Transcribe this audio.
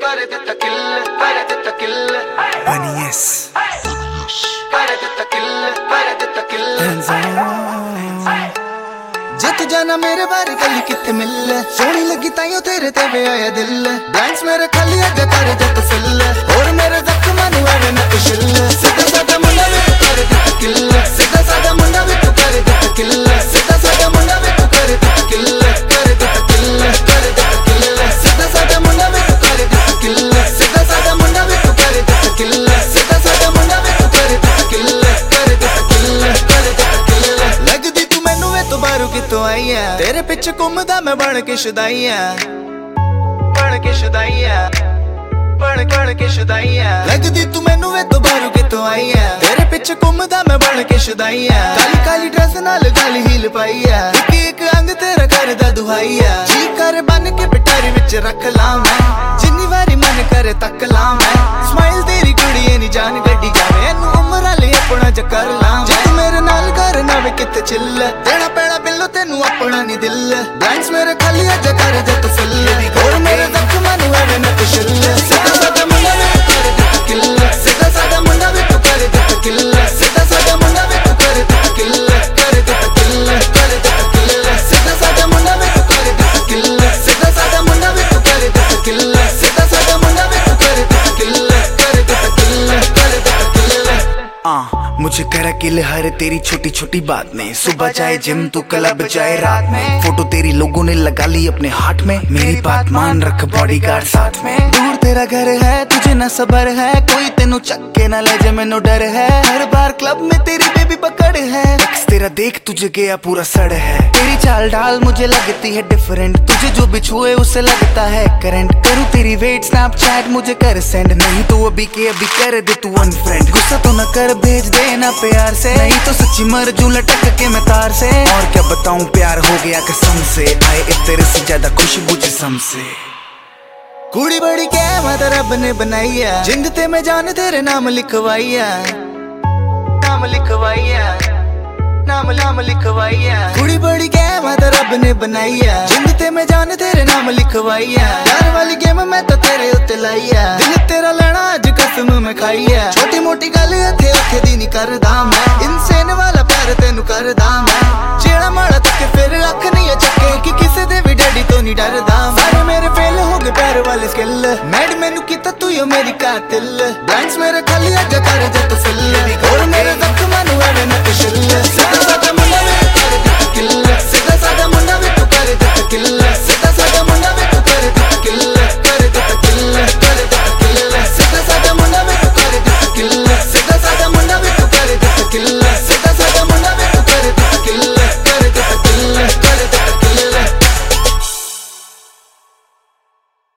कर ਦਿੱਤਾ ਕਿੱਲ ਕਰ ਦਿੱਤਾ ਕਿੱਲ Bunny-S ਕਰ ਦਿੱਤਾ ਕਿੱਲ जे तू जाना मेरे बारे कली किथे मिल सोहनी लगी ताइयों तेरे ते वे आया दिल डांस मेरे खाली अगे कर जत फिल और मेरे जख्म नु आवे न कुशल सीधा साधा मुंडा वे तू कर दिता किल सीधा साधा मुंडा वे तू कर दिता किल सीधा साधा मुंडा वे तू कर दिता किल कर दिता किल कर दिता किल सीधा साधा मुंडा वे तू कर दिता किल सीधा साधा मुंडा वे तू कर दिता किल सीधा साधा मुंडा वे तू कर दिता किल कर दिता किल कर दिता किल लगदी तू मैनू वे तो बारू कितों आई है तेरे पिछे घूमदा मैं बन के शुदाइया बन के शुदाइया बन के शुदाइया लगदी तू मैनू वे तो बारू कितों आई है तेरे पिछे घूमदा मैं बन के शुदाइया काली काली ड्रेस नाल काली हील पाई है एक अंग तेरा करदा दुहाइया जी कर बन के पिटारी विच रख ला मैं जिन्नी वारी मन करे तक ला मैं स्माइल तेरी कुड़िए नी जान गड्डी जावे एनू उमर ले अपना जकर ला जे तू मेरे नाल कर ना वे किते चिल देना पैना बिल्लो तेनू अपना नी दिल डांस मेरे खाली अज कर जत फिल और मेरे जख्म नु आवे न कुशल सीधा साधा मुंडा वे तू कर दिता किल सीधा साधा मुंडा वे तू कर दिता किल सीधा साधा मुंडा वे तू कर दिता किल कर दिता किल कर दिता किल सीधा साधा मुंडा वे तू कर दिता किल सीधा साधा मुंडा वे तू कर दिता किल सीधा साधा मुंडा वे तू कर दिता किल कर दिता किल कर दिता किल मुझे करा किल हर तेरी छोटी छोटी बात में सुबह चाहे जिम तू क्लब चाहे रात में फोटो तेरी लोगों ने लगा ली अपने हाथ में मेरी बात मान रख बॉडीगार्ड साथ में दूर तेरा घर है तुझे न सबर है कोई तेनू चक्के ना ले जे मैनू डर है हर बार क्लब में तेरी बेबी पकड़ है तेरा देख तुझे गया पूरा सड़ है तेरी चाल ढाल मुझे लगती है डिफरेंट तुझे जो भी छुए उससे लगता है करंट करूँ तेरी वेट स्नैपचैट मुझे कर सेंड नहीं तो अभी के अभी कर दे तू अनफ्रेंड गुस्सा तो न कर भेज देना प्यार से नहीं तो सच्ची मर जू लटक के मैं तार से और क्या बताऊं प्यार हो गया कसम से आए तेरे से ज्यादा खुशबू जिस्म से कुड़ी बड़ी क्या मत रब ने बनाइया जिंद ते मैं जान तेरे नाम लिखवाइया नाम लिखवाइया नाम नाम लिखवाइया कुड़ी बड़ी क्या मत रब ने बनाइया जिंद ते मैं जान तेरे नाम लिखवाइया प्यार वाली गेम मैं तो तेरे उत्ते लाइया दिल तेरा लेना अज कसम मैं खाइया छोटी मोटी गल इत्थे उत्थे दी नहीं करदा मैं इंसान वाला प्यार तेनू करदा मैं जेड़ा माड़ा तक फिर अख नहीं चके कि किसे दे भी डैडी तो नहीं डरदा सारे मेरे फेल हो गए प्यार वाले स्किल मैड मैनू किता तू यो मेरी कातिल डांस मेरे खाली अज कर जत